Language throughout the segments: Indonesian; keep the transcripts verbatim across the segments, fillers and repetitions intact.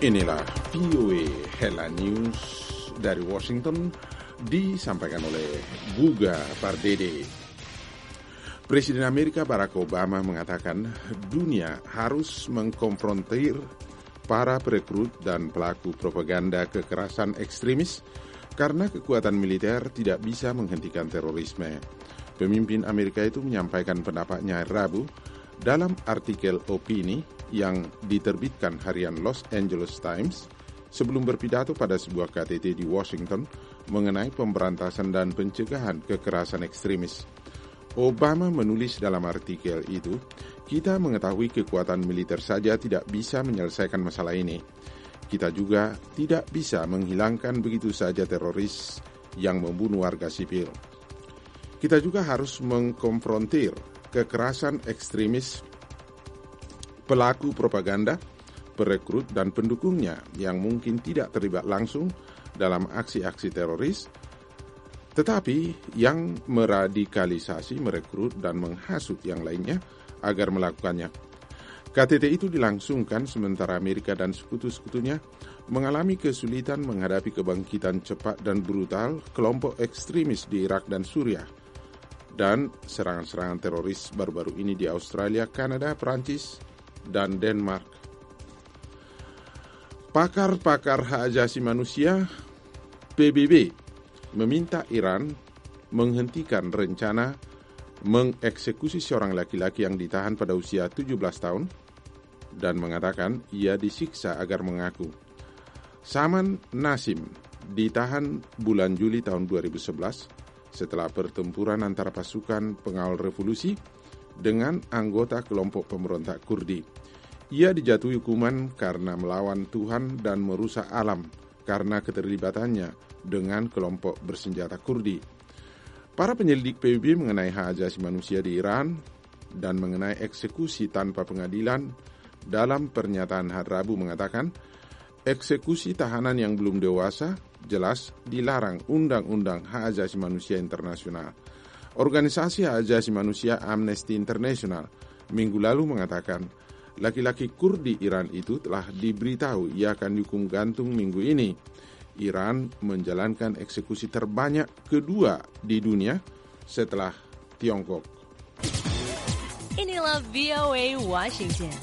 Inilah V O A Headline News dari Washington, disampaikan oleh Guga Pardede. Presiden Amerika Barack Obama mengatakan dunia harus mengkonfrontir para perekrut dan pelaku propaganda kekerasan ekstremis karena kekuatan militer tidak bisa menghentikan terorisme. Pemimpin Amerika itu menyampaikan pendapatnya Rabu dalam artikel opini yang diterbitkan harian Los Angeles Times sebelum berpidato pada sebuah K T T di Washington mengenai pemberantasan dan pencegahan kekerasan ekstremis. Obama menulis dalam artikel itu, kita mengetahui kekuatan militer saja tidak bisa menyelesaikan masalah ini. Kita juga tidak bisa menghilangkan begitu saja teroris yang membunuh warga sipil. Kita juga harus mengkonfrontir kekerasan ekstremis, pelaku propaganda, perekrut dan pendukungnya yang mungkin tidak terlibat langsung dalam aksi-aksi teroris, tetapi yang meradikalisasi, merekrut dan menghasut yang lainnya agar melakukannya. K T T itu dilangsungkan sementara Amerika dan sekutu-sekutunya mengalami kesulitan menghadapi kebangkitan cepat dan brutal kelompok ekstremis di Irak dan Suriah, dan serangan-serangan teroris baru-baru ini di Australia, Kanada, Perancis, dan Denmark. Pakar-pakar hak asasi manusia P B B meminta Iran menghentikan rencana mengeksekusi seorang laki-laki yang ditahan pada usia tujuh belas tahun dan mengatakan ia disiksa agar mengaku. Saman Nasim ditahan bulan Juli tahun dua ribu sebelas setelah pertempuran antara pasukan pengawal revolusi dengan anggota kelompok pemberontak Kurdi. Ia dijatuhi hukuman karena melawan Tuhan dan merusak alam karena keterlibatannya dengan kelompok bersenjata Kurdi. Para penyelidik P B B mengenai hak asasi manusia di Iran dan mengenai eksekusi tanpa pengadilan dalam pernyataan hari Rabu mengatakan, eksekusi tahanan yang belum dewasa jelas dilarang Undang-Undang Hak Asasi Manusia Internasional. Organisasi Hak Asasi Manusia Amnesty International minggu lalu mengatakan laki-laki Kurdi Iran itu telah diberitahu ia akan dihukum gantung minggu ini. Iran menjalankan eksekusi terbanyak kedua di dunia setelah Tiongkok. Inilah V O A Washington.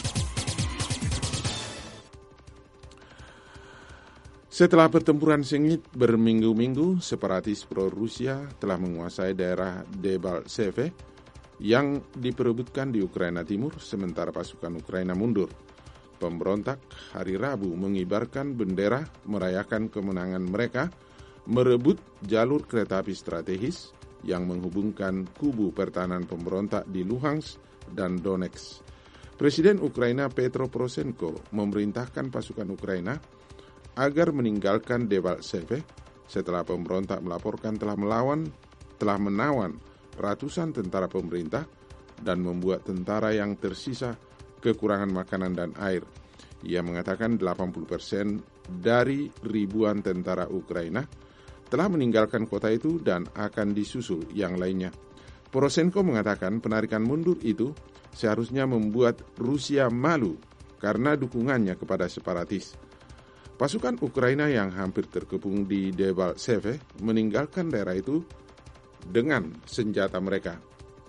Setelah pertempuran sengit berminggu-minggu, separatis pro-Rusia telah menguasai daerah Debaltseve yang diperebutkan di Ukraina Timur, sementara pasukan Ukraina mundur. Pemberontak hari Rabu mengibarkan bendera merayakan kemenangan mereka merebut jalur kereta api strategis yang menghubungkan kubu pertahanan pemberontak di Luhansk dan Donetsk. Presiden Ukraina Petro Poroshenko memerintahkan pasukan Ukraina agar meninggalkan Debaltseve setelah pemberontak melaporkan telah melawan, telah menawan ratusan tentara pemerintah dan membuat tentara yang tersisa kekurangan makanan dan air. Ia mengatakan delapan puluh persen dari ribuan tentara Ukraina telah meninggalkan kota itu dan akan disusul yang lainnya. Poroshenko mengatakan penarikan mundur itu seharusnya membuat Rusia malu karena dukungannya kepada separatis. Pasukan Ukraina yang hampir terkepung di Debaltseve meninggalkan daerah itu dengan senjata mereka.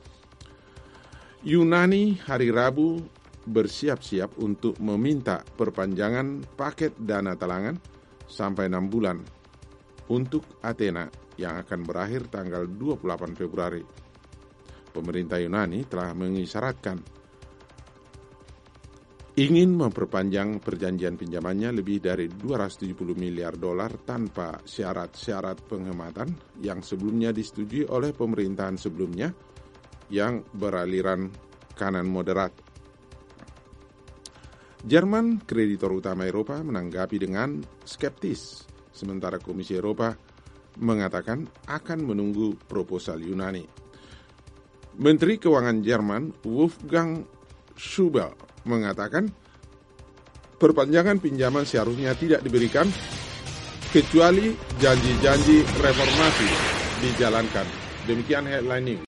Yunani hari Rabu bersiap-siap untuk meminta perpanjangan paket dana talangan sampai enam bulan untuk Athena yang akan berakhir tanggal dua puluh delapan Februari. Pemerintah Yunani telah mengisyaratkan ingin memperpanjang perjanjian pinjamannya lebih dari dua ratus tujuh puluh miliar dolar tanpa syarat-syarat penghematan yang sebelumnya disetujui oleh pemerintahan sebelumnya yang beraliran kanan moderat. Jerman, kreditor utama Eropa, menanggapi dengan skeptis, sementara Komisi Eropa mengatakan akan menunggu proposal Yunani. Menteri Keuangan Jerman, Wolfgang Schäuble, mengatakan perpanjangan pinjaman seharusnya tidak diberikan kecuali janji-janji reformasi dijalankan. Demikian headline news.